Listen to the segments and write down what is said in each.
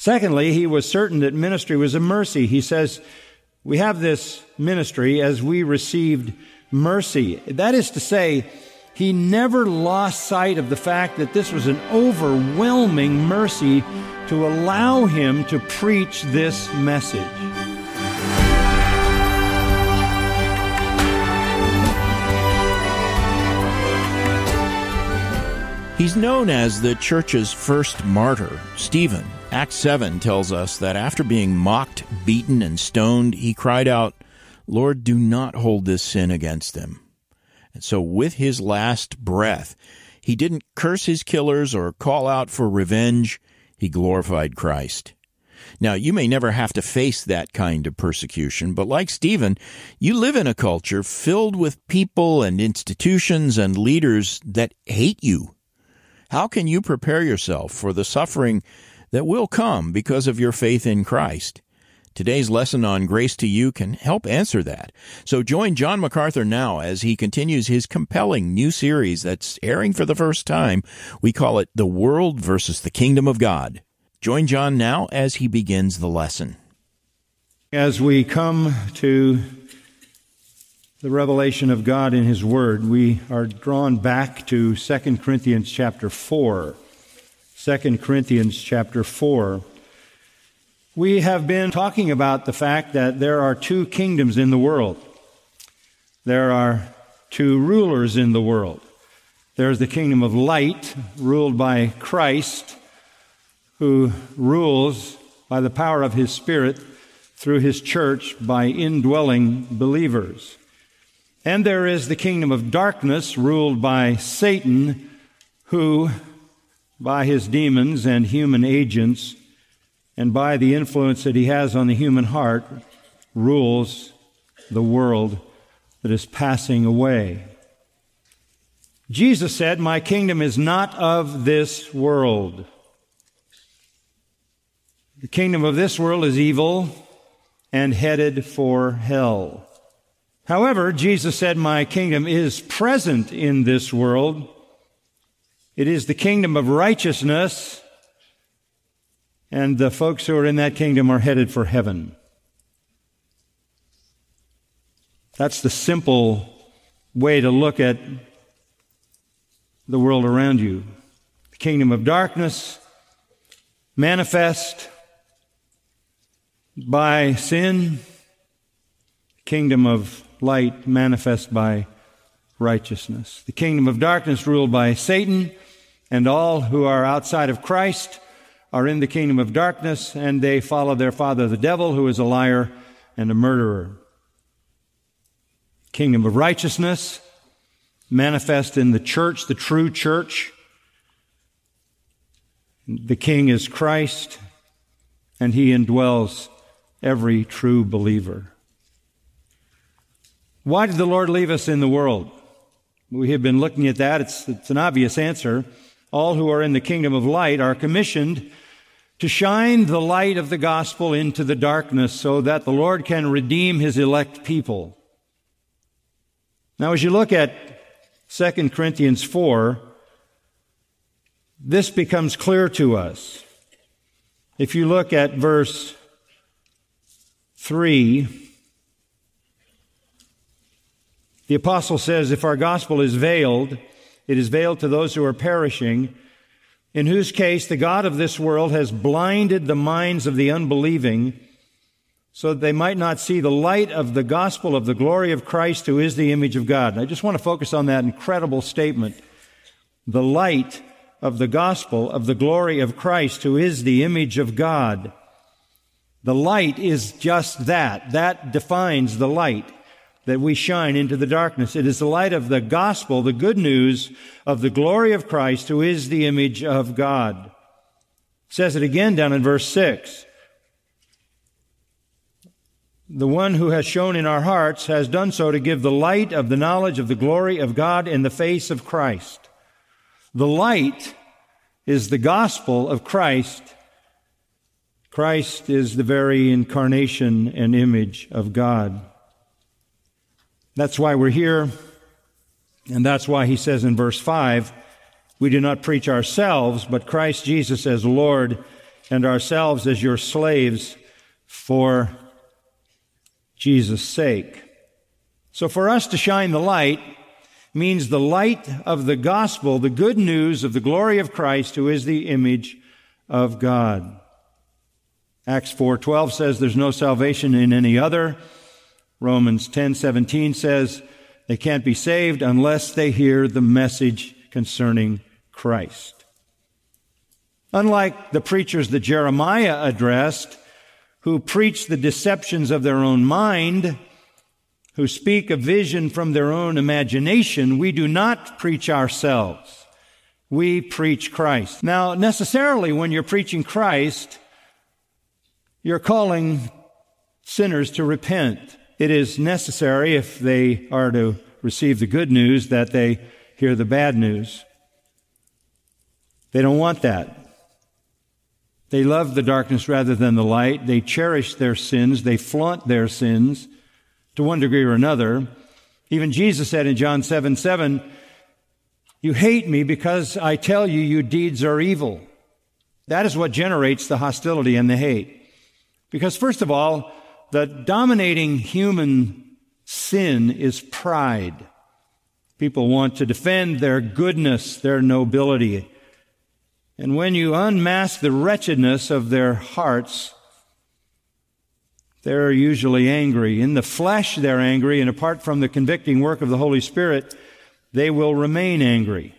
Secondly, he was certain that ministry was a mercy. He says, we have this ministry as we received mercy. That is to say, he never lost sight of the fact that this was an overwhelming mercy to allow him to preach this message. He's known as the church's first martyr, Stephen. Acts 7 tells us that after being mocked, beaten, and stoned, he cried out, "Lord, do not hold this sin against them." And so with his last breath, he didn't curse his killers or call out for revenge. He glorified Christ. Now, you may never have to face that kind of persecution, but like Stephen, you live in a culture filled with people and institutions and leaders that hate you. How can you prepare yourself for the suffering that will come because of your faith in Christ? Today's lesson on Grace to You can help answer that. So join John MacArthur now as he continues his compelling new series that's airing for the first time. We call it The World versus the Kingdom of God. Join John now as he begins the lesson. As we come to the revelation of God in His Word, we are drawn back to 2 Corinthians chapter 4. 2 Corinthians chapter 4. We have been talking about the fact that there are two kingdoms in the world. There are two rulers in the world. There's the kingdom of light, ruled by Christ, who rules by the power of His Spirit through His church by indwelling believers. And there is the kingdom of darkness, ruled by Satan, who, by his demons and human agents, and by the influence that he has on the human heart, rules the world that is passing away. Jesus said, "My kingdom is not of this world." The kingdom of this world is evil and headed for hell. However, Jesus said, "My kingdom is present in this world. It is the kingdom of righteousness, and the folks who are in that kingdom are headed for heaven." That's the simple way to look at the world around you. The kingdom of darkness, manifest by sin. The kingdom of light, manifest by righteousness. The kingdom of darkness ruled by Satan, and all who are outside of Christ are in the kingdom of darkness, and they follow their father, the devil, who is a liar and a murderer. Kingdom of righteousness, manifest in the church, the true church. The king is Christ, and he indwells every true believer. Why did the Lord leave us in the world? We have been looking at that. It's an obvious answer. All who are in the kingdom of light are commissioned to shine the light of the gospel into the darkness so that the Lord can redeem His elect people. Now, as you look at 2 Corinthians 4, this becomes clear to us. If you look at verse 3, the apostle says, "If our gospel is veiled, it is veiled to those who are perishing, in whose case the God of this world has blinded the minds of the unbelieving, so that they might not see the light of the gospel of the glory of Christ, who is the image of God." And I just want to focus on that incredible statement. The light of the gospel of the glory of Christ, who is the image of God. The light is just that. That defines the light that we shine into the darkness. It is the light of the gospel, the good news of the glory of Christ, who is the image of God. It says it again down in verse 6. "The one who has shone in our hearts has done so to give the light of the knowledge of the glory of God in the face of Christ." The light is the gospel of Christ. Christ is the very incarnation and image of God. That's why we're here, and that's why he says in verse 5, "We do not preach ourselves, but Christ Jesus as Lord, and ourselves as your slaves for Jesus' sake. So for us to shine the light means the light of the gospel, the good news of the glory of Christ, who is the image of God. Acts 4:12 says there's no salvation in any other. Romans 10:17 says they can't be saved unless they hear the message concerning Christ. Unlike the preachers that Jeremiah addressed, who preach the deceptions of their own mind, who speak a vision from their own imagination, we do not preach ourselves. We preach Christ. Now, necessarily, when you're preaching Christ, you're calling sinners to repent. It is necessary, if they are to receive the good news, that they hear the bad news. They don't want that. They love the darkness rather than the light. They cherish their sins. They flaunt their sins to one degree or another. Even Jesus said in John 7:7, "You hate me because I tell you your deeds are evil." That is what generates the hostility and the hate. Because first of all, the dominating human sin is pride. People want to defend their goodness, their nobility. And when you unmask the wretchedness of their hearts, they're usually angry. In the flesh, they're angry, and apart from the convicting work of the Holy Spirit, they will remain angry.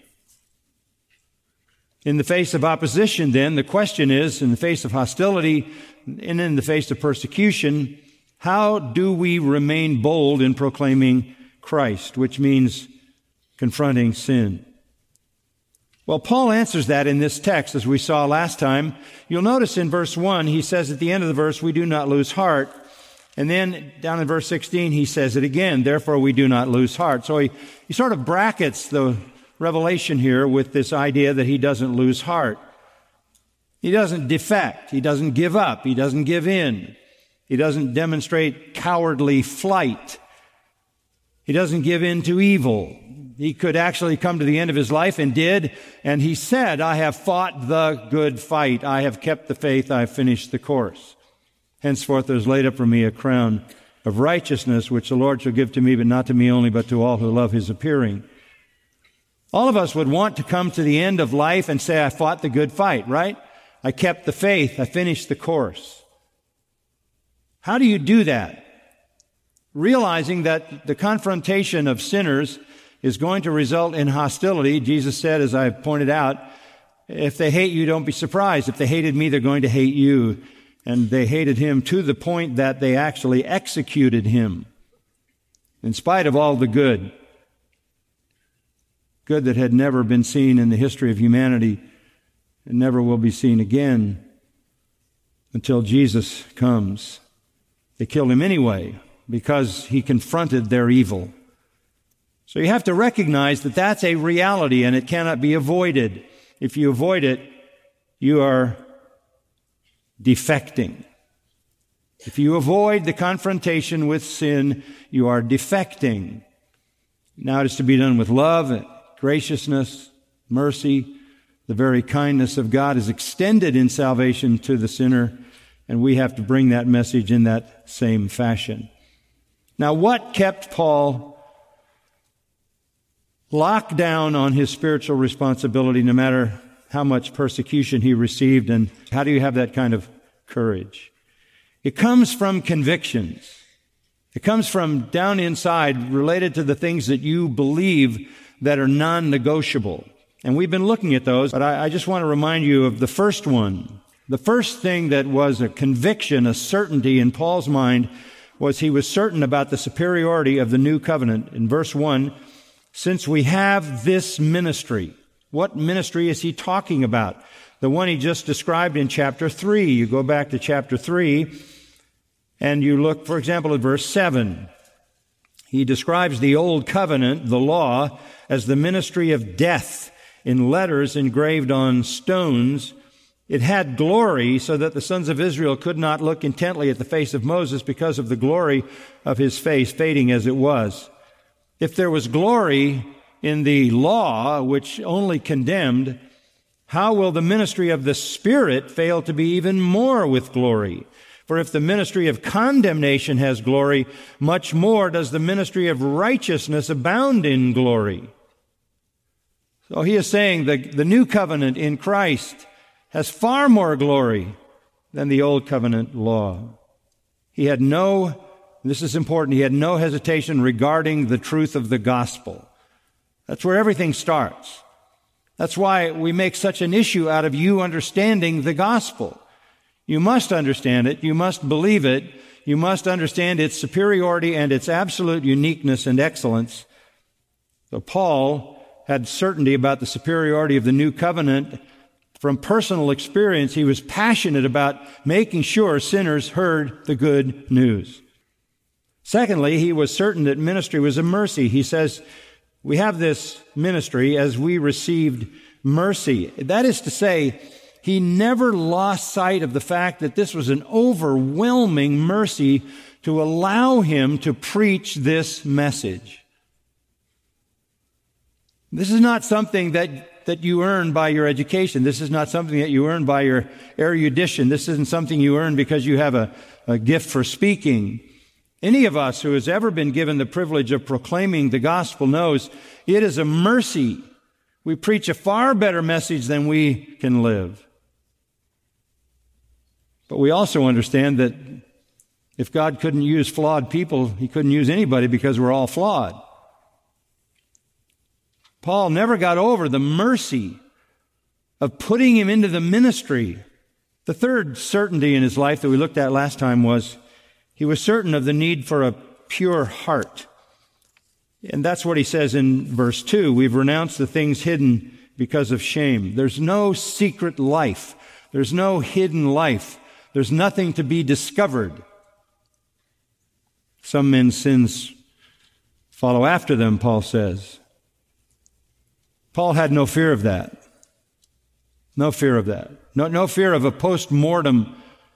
In the face of opposition, then, the question is, in the face of hostility and in the face of persecution, how do we remain bold in proclaiming Christ, which means confronting sin? Well, Paul answers that in this text, as we saw last time. You'll notice in verse 1, he says at the end of the verse, we do not lose heart. And then down in verse 16, he says it again, therefore we do not lose heart. So he sort of brackets the revelation here with this idea that he doesn't lose heart. He doesn't defect. He doesn't give up. He doesn't give in. He doesn't demonstrate cowardly flight. He doesn't give in to evil. He could actually come to the end of his life and did. And he said, I have fought the good fight. I have kept the faith. I have finished the course. Henceforth there is laid up for me a crown of righteousness, which the Lord shall give to me, but not to me only, but to all who love his appearing. All of us would want to come to the end of life and say, I fought the good fight, right? I kept the faith. I finished the course. How do you do that? Realizing that the confrontation of sinners is going to result in hostility. Jesus said, as I pointed out, if they hate you, don't be surprised. If they hated me, they're going to hate you. And they hated him to the point that they actually executed him, in spite of all the good that had never been seen in the history of humanity and never will be seen again until Jesus comes. They killed him anyway because he confronted their evil. So you have to recognize that that's a reality and it cannot be avoided. If you avoid it, you are defecting. If you avoid the confrontation with sin, you are defecting. Now it is to be done with love, graciousness, mercy. The very kindness of God is extended in salvation to the sinner, and we have to bring that message in that same fashion. Now, what kept Paul locked down on his spiritual responsibility no matter how much persecution he received, and how do you have that kind of courage? It comes from convictions. It comes from down inside, related to the things that you believe that are non-negotiable. And we've been looking at those, but I just want to remind you of the first one. The first thing that was a conviction, a certainty in Paul's mind, was he was certain about the superiority of the new covenant. In verse 1, since we have this ministry. What ministry is he talking about? The one he just described in chapter 3. You go back to chapter 3 and you look, for example, at verse 7. He describes the old covenant, the law, as the ministry of death in letters engraved on stones. It had glory so that the sons of Israel could not look intently at the face of Moses because of the glory of his face, fading as it was. If there was glory in the law, which only condemned, how will the ministry of the Spirit fail to be even more with glory? For if the ministry of condemnation has glory, much more does the ministry of righteousness abound in glory. So he is saying that the new covenant in Christ has far more glory than the old covenant law. He had no, this is important, he had no hesitation regarding the truth of the gospel. That's where everything starts. That's why we make such an issue out of you understanding the gospel. You must understand it. You must believe it. You must understand its superiority and its absolute uniqueness and excellence. So Paul had certainty about the superiority of the new covenant. From personal experience, he was passionate about making sure sinners heard the good news. Secondly, he was certain that ministry was a mercy. He says, we have this ministry as we received mercy. That is to say, he never lost sight of the fact that this was an overwhelming mercy to allow him to preach this message. This is not something that you earn by your education. This is not something that you earn by your erudition. This isn't something you earn because you have a gift for speaking. Any of us who has ever been given the privilege of proclaiming the gospel knows it is a mercy. We preach a far better message than we can live. But we also understand that if God couldn't use flawed people, He couldn't use anybody because we're all flawed. Paul never got over the mercy of putting him into the ministry. The third certainty in his life that we looked at last time was he was certain of the need for a pure heart. And that's what he says in verse 2. We've renounced the things hidden because of shame. There's no secret life. There's no hidden life. There's nothing to be discovered. Some men's sins follow after them, Paul says. Paul had no fear of that. No fear of that. No fear of a post-mortem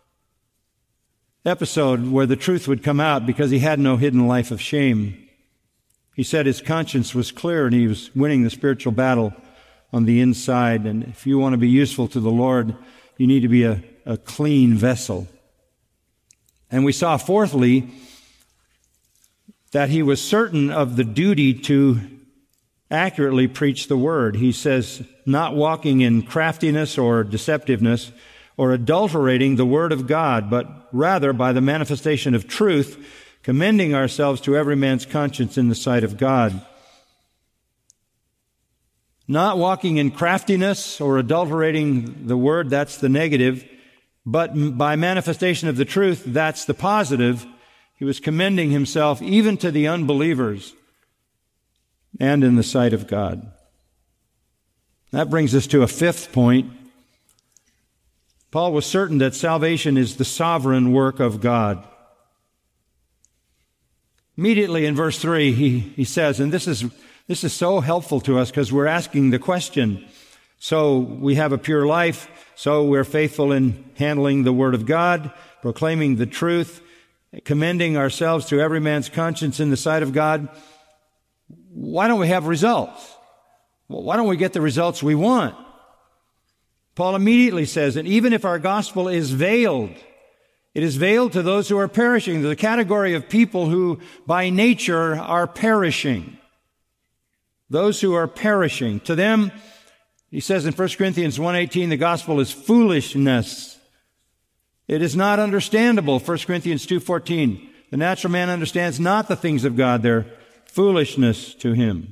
episode where the truth would come out because he had no hidden life of shame. He said his conscience was clear and he was winning the spiritual battle on the inside. And if you want to be useful to the Lord, you need to be a clean vessel. And we saw, fourthly, that he was certain of the duty to accurately preach the word. He says, not walking in craftiness or deceptiveness or adulterating the word of God, but rather by the manifestation of truth, commending ourselves to every man's conscience in the sight of God. Not walking in craftiness or adulterating the word, that's the negative, but by manifestation of the truth, that's the positive. He was commending himself even to the unbelievers and in the sight of God. That brings us to a fifth point. Paul was certain that salvation is the sovereign work of God. Immediately in verse 3, he says, and this is so helpful to us because we're asking the question, so we have a pure life, so we're faithful in handling the word of God, proclaiming the truth, commending ourselves to every man's conscience in the sight of God. Why don't we have results? Well, why don't we get the results we want? Paul immediately says, and even if our gospel is veiled, it is veiled to those who are perishing, the category of people who by nature are perishing. Those who are perishing. To them, he says in 1 Corinthians 1:18, the gospel is foolishness. It is not understandable. 1 Corinthians 2:14, the natural man understands not the things of God. They're foolishness to him.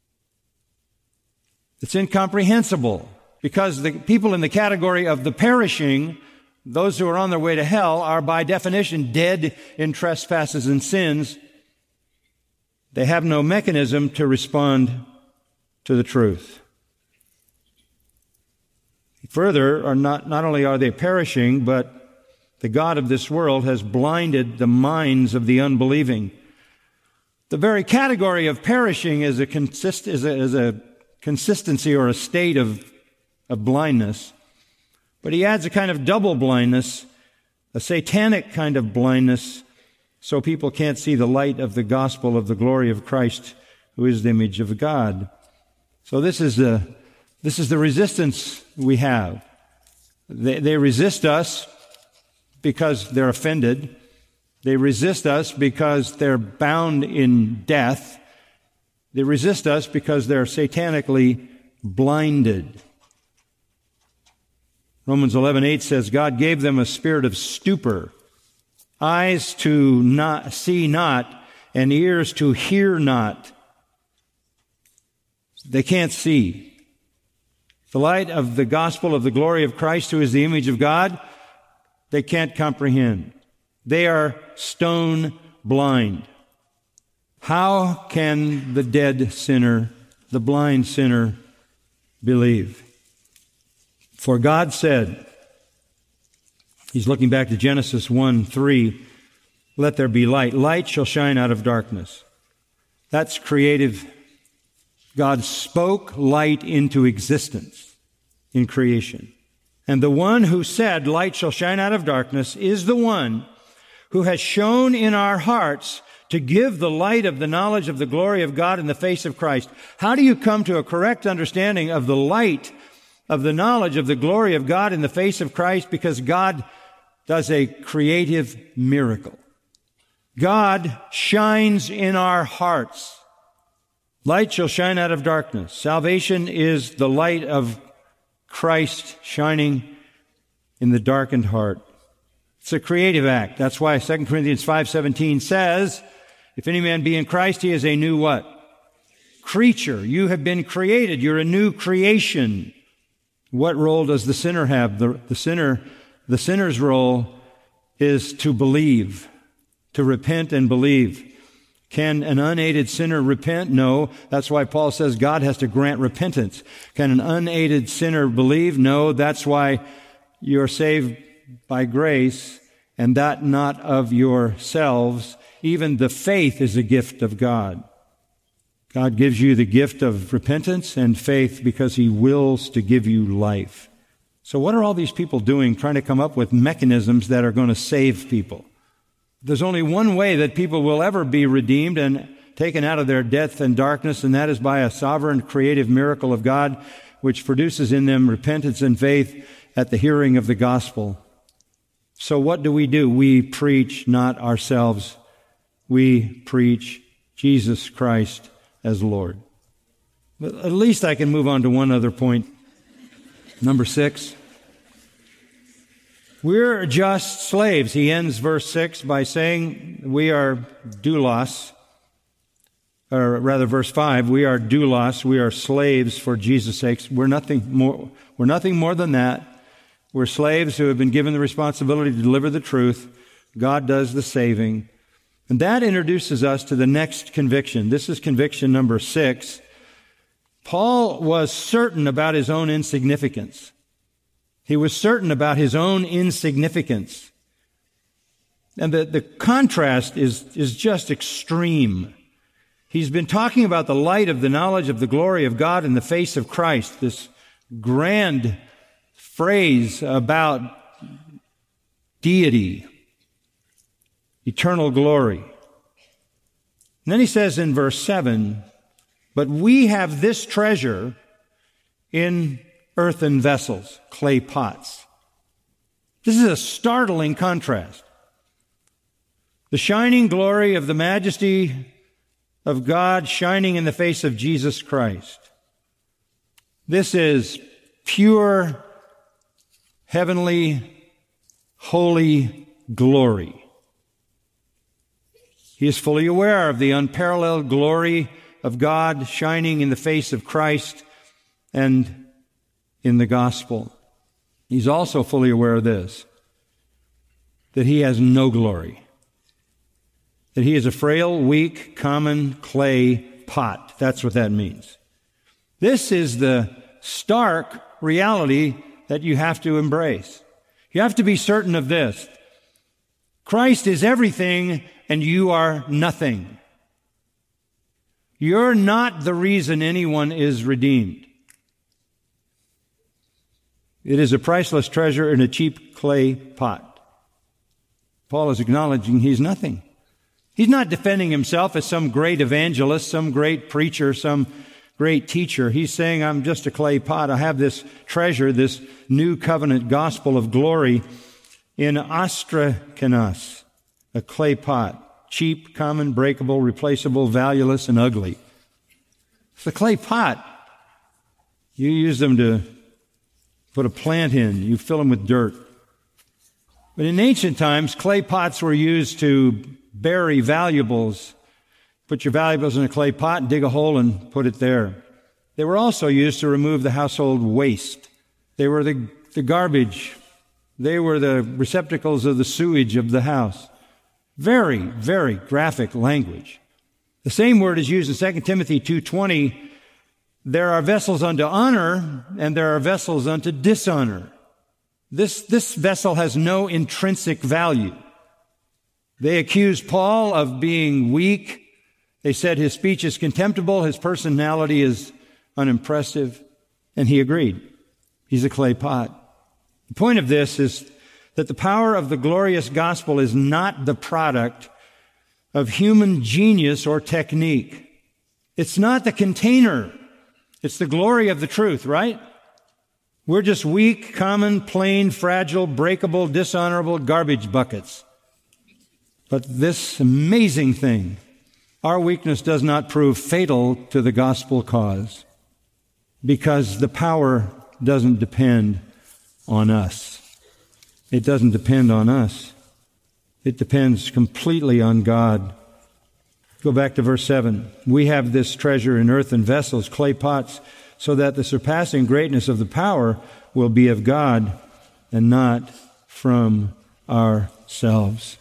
It's incomprehensible because the people in the category of the perishing, those who are on their way to hell, are by definition dead in trespasses and sins. They have no mechanism to respond to the truth. Further, not only are they perishing, but the god of this world has blinded the minds of the unbelieving. The very category of perishing is a consistency or a state of blindness. But he adds a kind of double blindness, a satanic kind of blindness, so people can't see the light of the gospel of the glory of Christ, who is the image of God. So this is the resistance we have. They resist us because they're offended. They resist us because they're bound in death. They resist us because they're satanically blinded. Romans 11:8 says, God gave them a spirit of stupor, eyes to not see not, and ears to hear not. They can't see. The light of the gospel of the glory of Christ, who is the image of God, they can't comprehend. They are stone blind. How can the dead sinner, the blind sinner, believe? For God said, he's looking back to Genesis 1:3, let there be light. Light shall shine out of darkness. That's creative. God spoke light into existence in creation. And the one who said, light shall shine out of darkness, is the one who has shone in our hearts to give the light of the knowledge of the glory of God in the face of Christ. How do you come to a correct understanding of the light of the knowledge of the glory of God in the face of Christ? Because God does a creative miracle. God shines in our hearts. Light shall shine out of darkness. Salvation is the light of Christ shining in the darkened heart. It's a creative act. That's why 2 Corinthians 5:17 says, if any man be in Christ, he is a new what? Creature. You have been created. You're a new creation. What role does the sinner have? The sinner's role is to believe, to repent and believe. Can an unaided sinner repent? No. That's why Paul says God has to grant repentance. Can an unaided sinner believe? No. That's why you're saved by grace, and that not of yourselves. Even the faith is a gift of God. God gives you the gift of repentance and faith because He wills to give you life. So what are all these people doing, trying to come up with mechanisms that are going to save people? There's only one way that people will ever be redeemed and taken out of their death and darkness, and that is by a sovereign creative miracle of God, which produces in them repentance and faith at the hearing of the gospel. So what do? We preach not ourselves. We preach Jesus Christ as Lord. But at least I can move on to one other point. Number 6. We're just slaves. He ends verse 6 by saying we are doulos, or rather verse 5, we are doulos, we are slaves for Jesus' sake. We're nothing more than that. We're slaves who have been given the responsibility to deliver the truth. God does the saving. And that introduces us to the next conviction. This is conviction number 6. Paul was certain about his own insignificance. He was certain about his own insignificance. And the contrast is just extreme. He's been talking about the light of the knowledge of the glory of God in the face of Christ, this grand phrase about deity, eternal glory. And then he says in verse 7, but we have this treasure in earthen vessels, clay pots. This is a startling contrast. The shining glory of the majesty of God shining in the face of Jesus Christ. This is pure, heavenly, holy glory. He is fully aware of the unparalleled glory of God shining in the face of Christ and in the gospel. He's also fully aware of this, that he has no glory, that he is a frail, weak, common clay pot. That's what that means. This is the stark reality that you have to embrace. You have to be certain of this. Christ is everything and you are nothing. You're not the reason anyone is redeemed. It is a priceless treasure in a cheap clay pot. Paul is acknowledging he's nothing. He's not defending himself as some great evangelist, some great preacher, some great teacher. He's saying, I'm just a clay pot. I have this treasure, this new covenant gospel of glory in ostrakenos, a clay pot, cheap, common, breakable, replaceable, valueless, and ugly. It's a clay pot. You use them to put a plant in. You fill them with dirt. But in ancient times, clay pots were used to bury valuables. Put your valuables in a clay pot, dig a hole, and put it there. They were also used to remove the household waste. They were the garbage. They were the receptacles of the sewage of the house. Very, very graphic language. The same word is used in 2 Timothy 2:20. There are vessels unto honor, and there are vessels unto dishonor. This vessel has no intrinsic value. They accused Paul of being weak. They said his speech is contemptible, his personality is unimpressive, and he agreed. He's a clay pot. The point of this is that the power of the glorious gospel is not the product of human genius or technique. It's not the container. It's the glory of the truth, right? We're just weak, common, plain, fragile, breakable, dishonorable garbage buckets. But this amazing thing, our weakness does not prove fatal to the gospel cause, because the power doesn't depend on us. It doesn't depend on us. It depends completely on God. Go back to verse 7. We have this treasure in earthen vessels, clay pots, so that the surpassing greatness of the power will be of God and not from ourselves.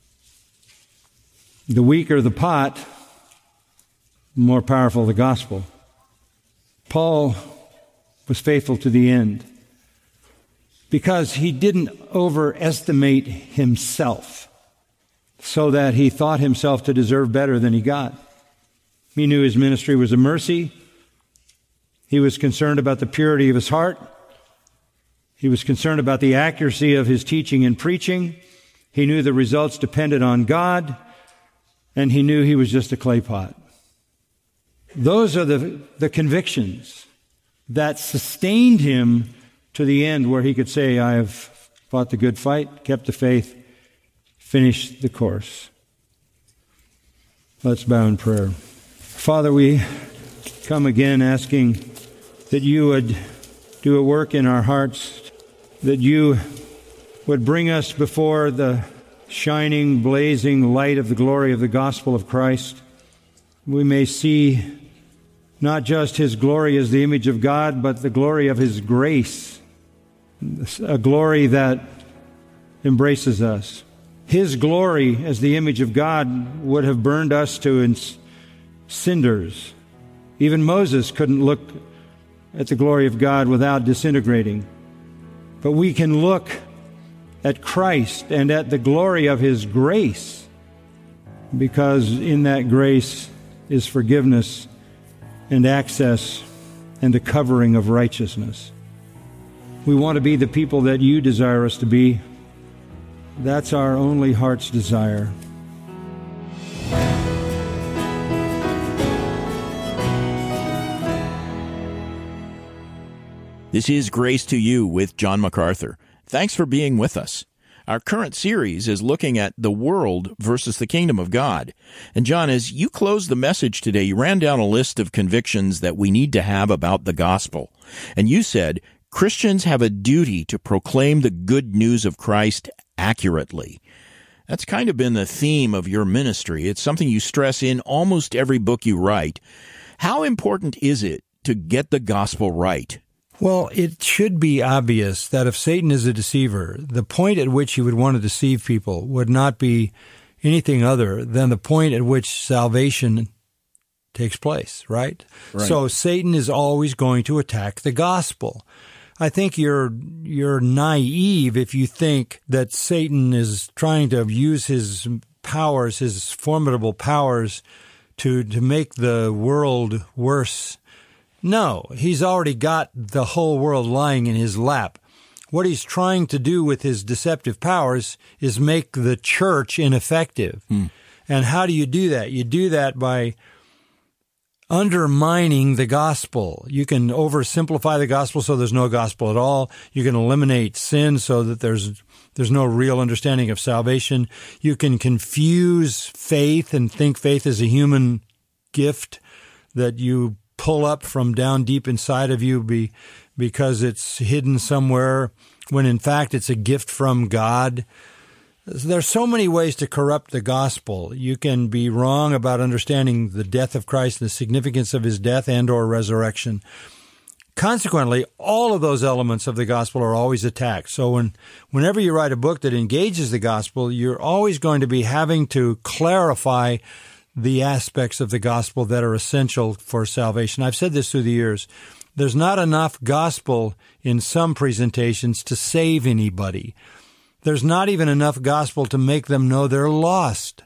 The weaker the pot, the more powerful the gospel. Paul was faithful to the end because he didn't overestimate himself so that he thought himself to deserve better than he got. He knew his ministry was a mercy. He was concerned about the purity of his heart. He was concerned about the accuracy of his teaching and preaching. He knew the results depended on God, and he knew he was just a clay pot. Those are the convictions that sustained him to the end, where he could say, I have fought the good fight, kept the faith, finished the course. Let's bow in prayer. Father, we come again asking that you would do a work in our hearts, that you would bring us before the shining, blazing light of the glory of the gospel of Christ. We may see not just his glory as the image of God, but the glory of his grace, a glory that embraces us. His glory as the image of God would have burned us to cinders. Even Moses couldn't look at the glory of God without disintegrating. But we can look at Christ and at the glory of his grace, because in that grace is forgiveness and access and a covering of righteousness. We want to be the people that you desire us to be. That's our only heart's desire. This is Grace to You with John MacArthur. Thanks for being with us. Our current series is looking at the world versus the kingdom of God. And John, as you closed the message today, you ran down a list of convictions that we need to have about the gospel. And you said, Christians have a duty to proclaim the good news of Christ accurately. That's kind of been the theme of your ministry. It's something you stress in almost every book you write. How important is it to get the gospel right? Well, it should be obvious that if Satan is a deceiver, the point at which he would want to deceive people would not be anything other than the point at which salvation takes place, right? So Satan is always going to attack the gospel. I think you're naive if you think that Satan is trying to use his powers, his formidable powers, to make the world worse. No, he's already got the whole world lying in his lap. What he's trying to do with his deceptive powers is make the church ineffective. And how do you do that? You do that by undermining the gospel. You can oversimplify the gospel so there's no gospel at all. You can eliminate sin so that there's no real understanding of salvation. You can confuse faith and think faith is a human gift that you pull up from down deep inside of you because it's hidden somewhere, when in fact it's a gift from God. There's so many ways to corrupt the gospel. You can be wrong about understanding the death of Christ and the significance of his death and or resurrection. Consequently, all of those elements of the gospel are always attacked. So whenever you write a book that engages the gospel, you're always going to be having to clarify the aspects of the gospel that are essential for salvation. I've said this through the years. There's not enough gospel in some presentations to save anybody. There's not even enough gospel to make them know they're lost.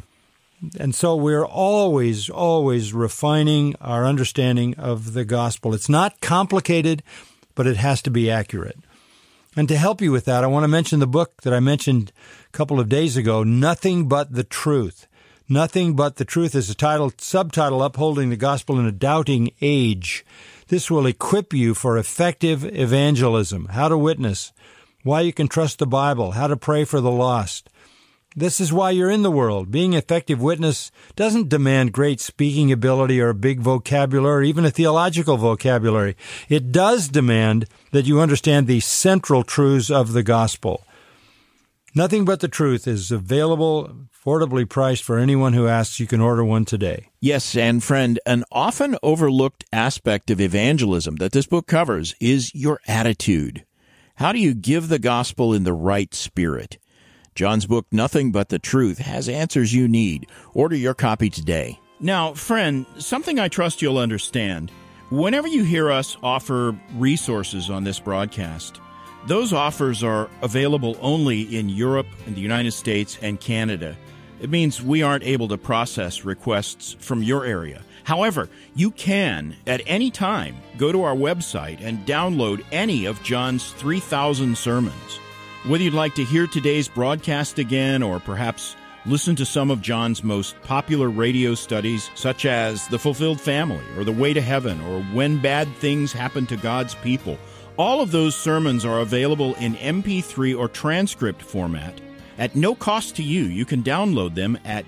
And so we're always, always refining our understanding of the gospel. It's not complicated, but it has to be accurate. And to help you with that, I want to mention the book that I mentioned a couple of days ago, Nothing But the Truth. Nothing But the Truth is a subtitle, Upholding the Gospel in a Doubting Age. This will equip you for effective evangelism, how to witness, why you can trust the Bible, how to pray for the lost. This is why you're in the world. Being an effective witness doesn't demand great speaking ability or a big vocabulary or even a theological vocabulary. It does demand that you understand the central truths of the gospel. Nothing But the Truth is available, affordably priced for anyone who asks. You can order one today. Yes, and friend, an often overlooked aspect of evangelism that this book covers is your attitude. How do you give the gospel in the right spirit? John's book, Nothing But the Truth, has answers you need. Order your copy today. Now, friend, something I trust you'll understand. Whenever you hear us offer resources on this broadcast, those offers are available only in Europe and the United States and Canada. It means we aren't able to process requests from your area. However, you can, at any time, go to our website and download any of John's 3,000 sermons. Whether you'd like to hear today's broadcast again or perhaps listen to some of John's most popular radio studies, such as The Fulfilled Family or The Way to Heaven or When Bad Things Happen to God's People, all of those sermons are available in MP3 or transcript format. At no cost to you, you can download them at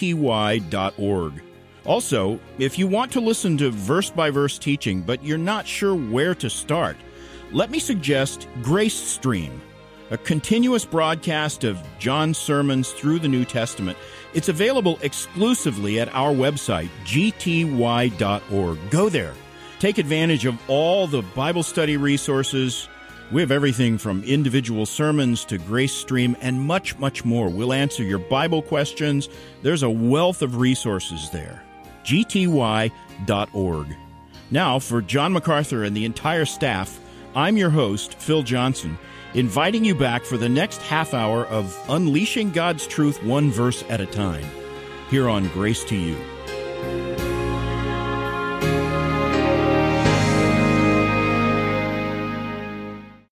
gty.org. Also, if you want to listen to verse-by-verse teaching, but you're not sure where to start, let me suggest Grace Stream, a continuous broadcast of John's sermons through the New Testament. It's available exclusively at our website, gty.org. Go there. Take advantage of all the Bible study resources. We have everything from individual sermons to Grace Stream and much, much more. We'll answer your Bible questions. There's a wealth of resources there. gty.org. Now, for John MacArthur and the entire staff, I'm your host, Phil Johnson, inviting you back for the next half hour of Unleashing God's Truth one verse at a time, here on Grace to You.